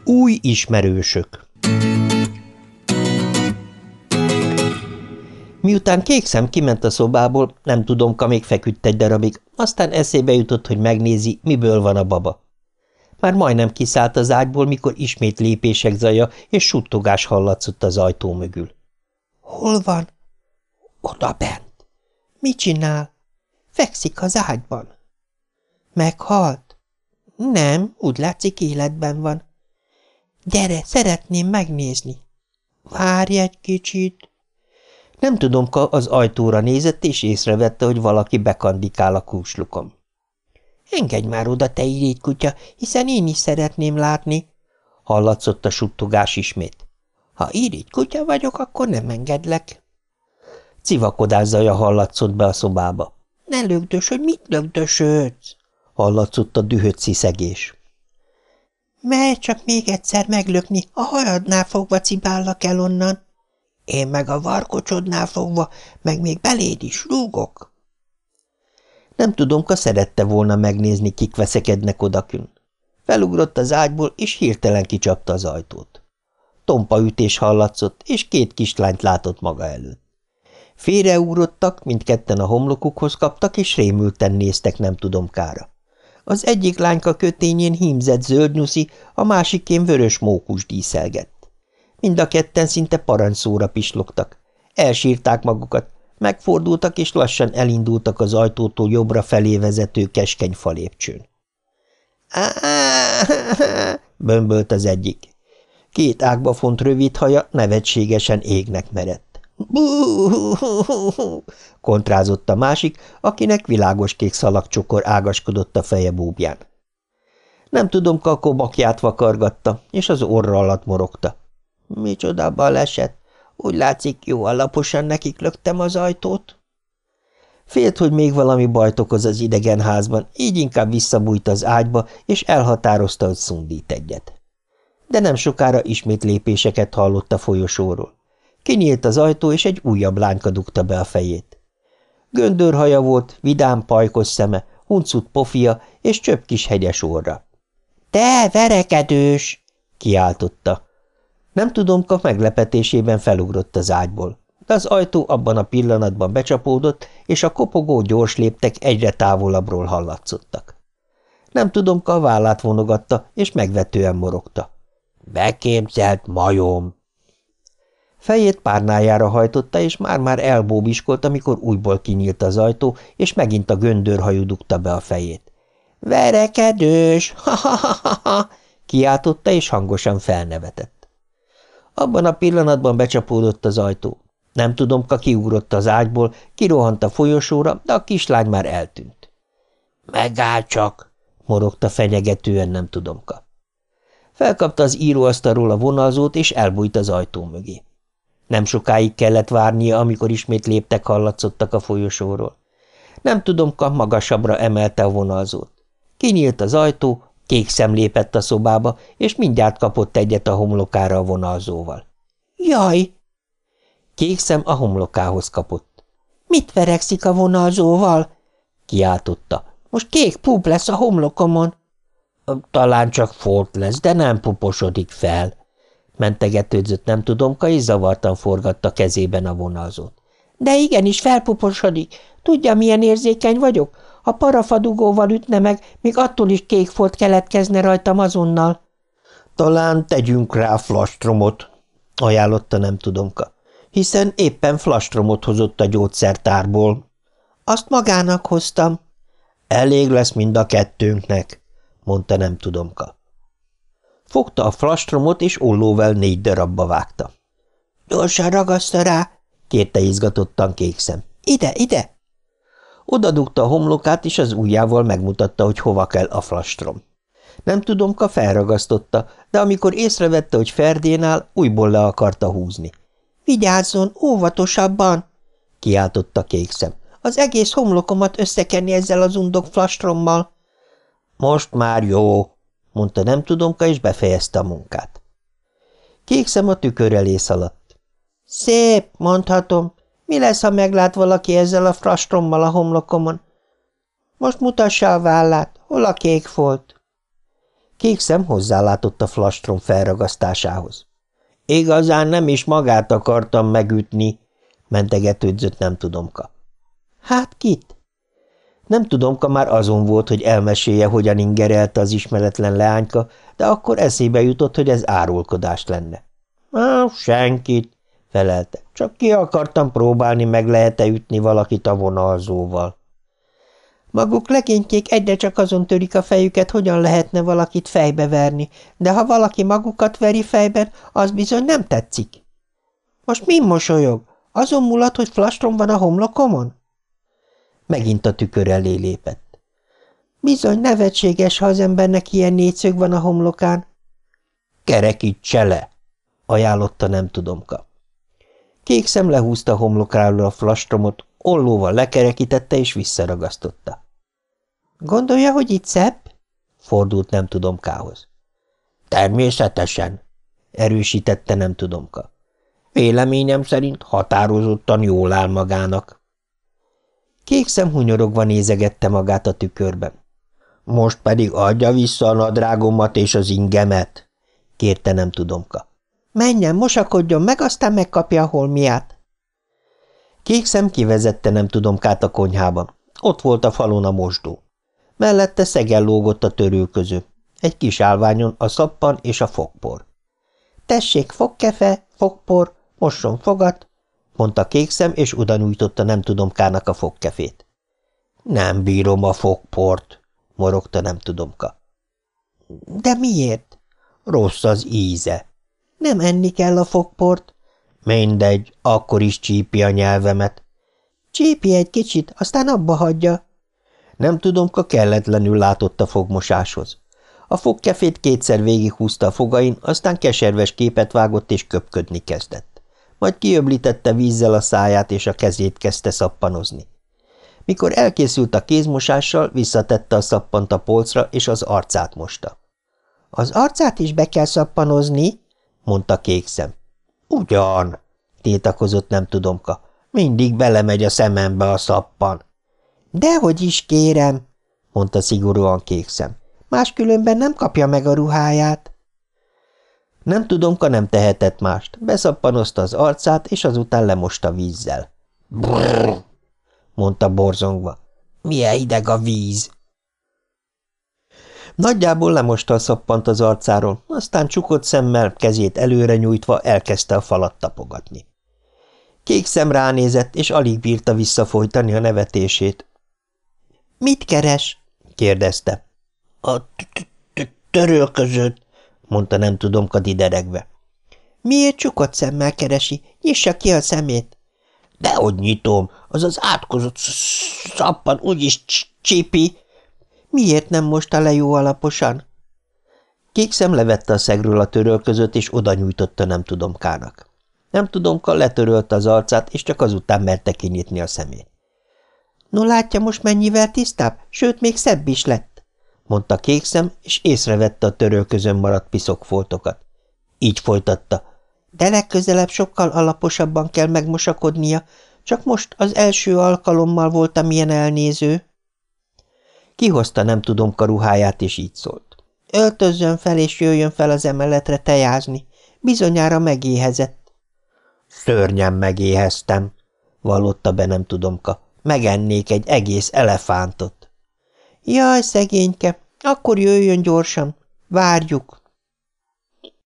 Új ismerősök. Miután Kékszem kiment a szobából, nem tudom, még feküdt egy darabig, aztán eszébe jutott, hogy megnézi, miből van a baba. Már majdnem kiszállt az ágyból, mikor ismét lépések zaja és suttogás hallatszott az ajtó mögül. – Hol van? – Oda bent. – Mit csinál? – Fekszik az ágyban. – Meghalt? – Nem, úgy látszik, életben van. – Gyere, szeretném megnézni. – Várj egy kicsit. Nem tudom, az ajtóra nézett, és észrevette, hogy valaki bekandikál a kúslukon. – Engedj már oda, te irigykutya, hiszen én is szeretném látni. Hallatszott a suttogás ismét. – Ha irigykutya vagyok, akkor nem engedlek. Civakodás zaja hallatszott be a szobába. – Ne lögdösödj, mit lögdösödsz? Hallatszott a dühött sziszegés. – Merj csak még egyszer meglökni, a hajadnál fogva cibállak el onnan. Én meg a varkocsodnál fogva, meg még beléd is rúgok. Nem tudom, szerette volna megnézni, kik veszekednek odakün. Felugrott az ágyból, és hirtelen kicsapta az ajtót. Tompa ütés hallatszott, és két kislányt látott maga előtt. Félreugrottak, mindketten a homlokukhoz kaptak, és rémülten néztek nem tudom kára. Az egyik lányka kötényén hímzett zöld nyuszi, a másikén vörös mókus díszelgett. Mind a ketten szinte parancsszóra pislogtak. Elsírták magukat, megfordultak, és lassan elindultak az ajtótól jobbra felé vezető keskeny falépcsőn. – bömbölt az egyik. Két ágba font rövid haja nevetségesen égnek merett. – kontrázott a másik, akinek világos kék szalagcsokor ágaskodott a feje búbján. Nem tudom, a kobakját vakargatta, és az orra alatt morogta. Micsoda baleset! Úgy látszik, jó alaposan nekik löktem az ajtót. Félt, hogy még valami bajt okoz az idegen házban, így inkább visszabújt az ágyba, és elhatározta, hogy szundít egyet. De nem sokára ismét lépéseket hallott a folyosóról. Kinyílt az ajtó, és egy újabb lányka dugta be a fejét. Göndörhaja volt, vidám pajkos szeme, huncut pofia és csöpp kis hegyes orra. – Te, verekedős! – kiáltotta. Nem tudom, meglepetésében felugrott az ágyból, de az ajtó abban a pillanatban becsapódott, és a kopogó gyors léptek egyre távolabbról hallatszottak. Nem tudom, a vállát vonogatta, és megvetően morogta. – Beképzelt majom! Fejét párnájára hajtotta, és már-már elbóbiskolt, amikor újból kinyílt az ajtó, és megint a göndörhajú dugta be a fejét. – Verekedős! Ha-ha-ha-ha! Kiáltotta, és hangosan felnevetett. Abban a pillanatban becsapódott az ajtó. Nem tudom, kiugrott az ágyból, kirohant a folyosóra, de a kislány már eltűnt. – Megáll csak! – morogta fenyegetően nem tudom. Felkapta az íróasztalról a vonalzót, és elbújt az ajtó mögé. Nem sokáig kellett várnia, amikor ismét léptek hallatszottak a folyosóról. Nem tudom, magasabbra emelte a vonalzót. Kinyílt az ajtó, Kékszem lépett a szobába, és mindjárt kapott egyet a homlokára a vonalzóval. – Jaj! Kékszem a homlokához kapott. – Mit verekszik a vonalzóval? – kiáltotta. – Most kék pup lesz a homlokomon. – Talán csak folt lesz, de nem puposodik fel – mentegetődzött nem tudom, és zavartan forgatta kezében a vonalzót. – De igenis felpuposodik. Tudja, milyen érzékeny vagyok? Ha parafadugóval ütne meg, még attól is kék folt keletkezne rajtam azonnal. – Talán tegyünk rá flastromot – ajánlotta nem tudomka, hiszen éppen flastromot hozott a gyógyszertárból. – Azt magának hoztam. – Elég lesz mind a kettőnknek – mondta nem tudomka. Fogta a flastromot, és ollóval 4 darabba vágta. – Gyorsan ragaszta rá – kérte izgatottan Kékszem. – Ide, ide! Odadugta a homlokát, és az ujjával megmutatta, hogy hova kell a flastrom. Nem tudom, felragasztotta, de amikor észrevette, hogy ferdén áll, újból le akarta húzni. – Vigyázzon, óvatosabban! – kiáltotta Kékszem. – Az egész homlokomat összekenni ezzel az undok flastrommal. – Most már jó! – mondta nem tudomka, és befejezte a munkát. Kékszem a tükör elé szaladt. – Szép, mondhatom. Mi lesz, ha meglát valaki ezzel a flastrommal a homlokomon? Most mutassa a vállát, hol a kék folt? Kékszem hozzálátott a flastrom felragasztásához. Igazán nem is magát akartam megütni, mentegetődzött nem tudomka. Hát kit? Nem tudomka már azon volt, hogy elmesélje, hogyan ingerelte az ismeretlen leányka, de akkor eszébe jutott, hogy ez árulkodás lenne. Senkit, felelte, csak ki akartam próbálni, meg lehet-e ütni valakit a vonalzóval. Maguk legénykék egyre csak azon törik a fejüket, hogyan lehetne valakit fejbe verni, de ha valaki magukat veri fejben, az bizony nem tetszik. Most mi mosolyog? Azon mulat, hogy flastrom van a homlokomon? Megint a tükör elé lépett. Bizony nevetséges, ha az embernek ilyen négyszög van a homlokán. Kerekítse le, ajánlotta nem tudomka. Kékszem lehúzta a homlokáról a flastromot, ollóval lekerekítette és visszaragasztotta. Gondolja, hogy itt szebb? Fordult nem tudomkához. Természetesen, erősítette nem tudomka. Véleményem szerint határozottan jól áll magának. Kékszem hunyorogva nézegette magát a tükörben. Most pedig adja vissza a nadrágomat és az ingemet, kérte nem tudomka. Menjen, mosakodjon meg, aztán megkapja a holmiát. Kékszem kivezette nem tudomkát a konyhában. Ott volt a falon a mosdó. Mellette szegen lógott a törülköző. Egy kis állványon a szappan és a fogpor. Tessék, fogkefe, fogpor, mosson fogat, mondta Kékszem, és odanújtotta nem tudomkának a fogkefét. Nem bírom a fogport, morogta nem tudomka. De miért? Rossz az íze. Nem enni kell a fogport. Mindegy, akkor is csípi a nyelvemet. Csípi egy kicsit, aztán abba hagyja. Nem tudomka kelletlenül látott a fogmosáshoz. A fogkefét kétszer végighúzta a fogain, aztán keserves képet vágott és köpködni kezdett. Majd kiöblítette vízzel a száját, és a kezét kezdte szappanozni. Mikor elkészült a kézmosással, visszatette a szappant a polcra, és az arcát mosta. – Az arcát is be kell szappanozni? – mondta Kékszem. – Ugyan – tiltakozott nem tudomka. – Mindig belemegy a szemembe a szappan. – Dehogy is, kérem – mondta szigorúan Kékszem. – Máskülönben nem kapja meg a ruháját. Nem tudomka nem tehetett mást. Beszappanozta az arcát, és azután lemosta vízzel. – Brrr! – mondta borzongva. – Milyen hideg a víz! Nagyjából lemosta a szappant az arcáról, aztán csukott szemmel, kezét előre nyújtva elkezdte a falat tapogatni. Kékszem ránézett, és alig bírta visszafolytani a nevetését. – Mit keres? – kérdezte. – A törölközőt – mondta nem tudomka dideregve. – Miért csukott szemmel keresi? Nyissa ki a szemét! – Dehogy nyitom, az az átkozott szappan úgyis csípi. Miért nem mosta le jó alaposan? Kékszem levette a szegről a törölközőt, és oda nyújtotta nem tudomkának. Nem tudomka letörölte az arcát, és csak azután merte kinyitni a szemét. No látja most mennyivel tisztább, sőt még szebb is lett, mondta Kékszem, és észrevette a törölközön maradt piszokfoltokat. Így folytatta. De legközelebb sokkal alaposabban kell megmosakodnia, csak most az első alkalommal voltam ilyen elnéző. Kihozta nem tudomka ruháját, és így szólt. Öltözzön fel, és jöjjön fel az emeletre tejázni. Bizonyára megéhezett. Szörnyen megéheztem, vallotta be nem tudomka. Megennék egy egész elefántot. Jaj, szegényke, akkor jöjjön gyorsan. Várjuk.